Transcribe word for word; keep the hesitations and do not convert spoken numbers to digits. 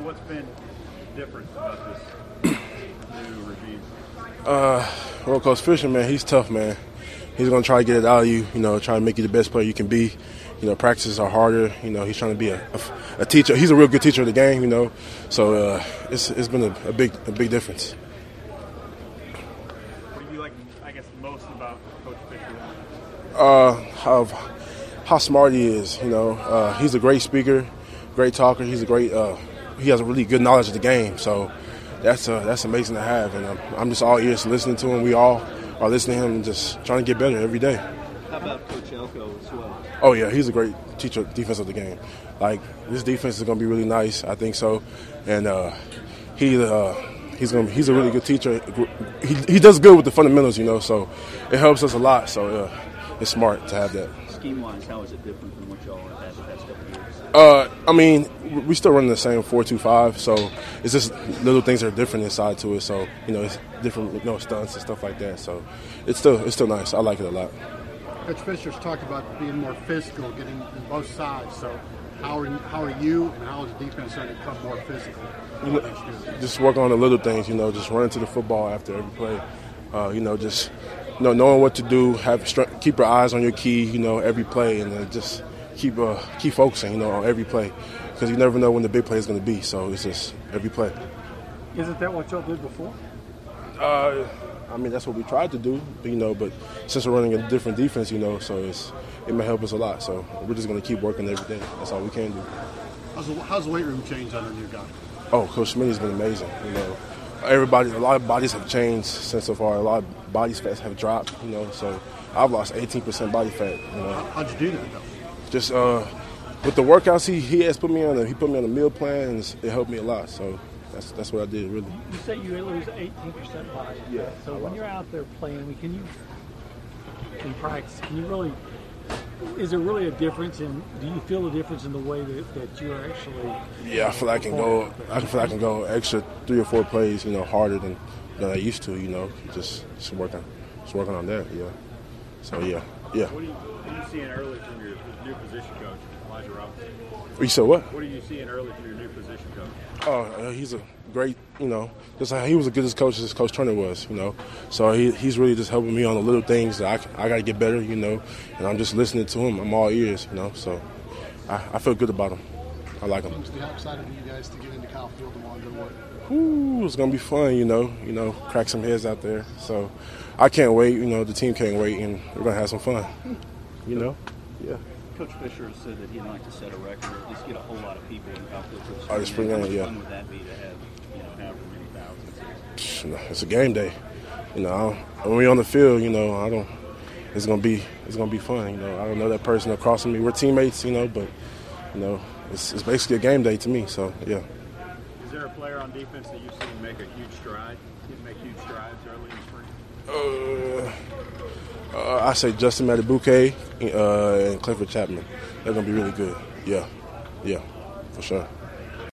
what's been different about this new regime? Uh, well, Coach Fisher, man, he's tough, man. He's going to try to get it out of you, you know, try to make you the best player you can be. You know, practices are harder. You know, he's trying to be a, a, a teacher. He's a real good teacher of the game, you know. So uh, it's it's been a, a big a big difference. What do you like, I guess, most about Coach Fisher? Uh, how how smart he is. You know, uh, he's a great speaker, great talker. He's a great. Uh, he has a really good knowledge of the game. So that's uh, that's amazing to have. And I'm, I'm just all ears listening to him. We all are listening to him and just trying to get better every day. How about Coach Elko as well? Oh, yeah, he's a great teacher, defense of the game. Like, this defense is going to be really nice, I think so. And uh, he uh, he's going he's a really good teacher. He he does good with the fundamentals, you know, so it helps us a lot. So uh, it's smart to have that. Scheme-wise, how is it different from what y'all have had the past couple of years? Uh, I mean, we still running the same four two five, so it's just little things that are different inside to it. So, you know, it's different, you know, stunts and stuff like that. So it's still it's still nice. I like it a lot. Coach Fisher's talked about being more physical, getting on both sides. So how are you, how are you and how is the defense going to become more physical? You know, just work on the little things, you know, just running to the football after every play. Uh, you know, just you know, knowing what to do, have keep your eyes on your key, you know, every play, and then just keep uh, keep focusing, you know, on every play, because you never know when the big play is going to be. So it's just every play. Isn't that what y'all did before? Uh, I mean, that's what we tried to do, you know, but since we're running a different defense, you know, so it's it may help us a lot. So we're just going to keep working every day. That's all we can do. How's the, how's the weight room changed under new guy? Oh, Coach Smitty's been amazing, you know. Everybody, a lot of bodies have changed since so far. A lot of body fats have dropped, you know, so I've lost eighteen percent body fat, you know. How'd you do that, though? Just uh, with the workouts he, he has put me on, he put me on a meal plan, and it helped me a lot, so that's that's what I did, really. You say you lose eighteen percent body fat. Yeah. So when you're out there playing, I mean, can you, in practice, can you really, is there really a difference in, do you feel a difference in the way that, that you're actually? Yeah, I feel like I can go, I feel like I can go extra three or four plays, you know, harder than, than I used to, you know, just, just working, just working on that, yeah. So, yeah, yeah. What are you, what are you seeing early from your new position coach, Elijah Robinson? You said what? What are you seeing early from your new position coach? Oh, uh, he's a great, you know, just like he was as good as coach as Coach Turner was, you know. So he he's really just helping me on the little things that I, I got to get better, you know. And I'm just listening to him. I'm all ears, you know. So I, I feel good about him. I like him. How excited are you guys to get into Kyle Field tomorrow and go to work? Ooh, it's gonna be fun, you know. You know, crack some heads out there. So I can't wait. You know, the team can't wait, and we're gonna have some fun. You know, yeah. Coach Fisher said that he'd like to set a record, or at least get a whole lot of people in Kyle Field. Oh, the spring game, yeah. How much fun would that be to have, you know, however many thousands? It's a game day. You know, I don't, when we're on the field, you know, I don't. It's gonna be it's gonna be fun. You know, I don't know that person across from me. We're teammates, you know, but you know, it's, it's basically a game day to me. So yeah. Is there a player on defense that you've seen make a huge stride? He'd make huge strides early in the spring. Uh, uh, I say Justin Matabuke uh, and Clifford Chapman. They're gonna be really good. Yeah, yeah, for sure.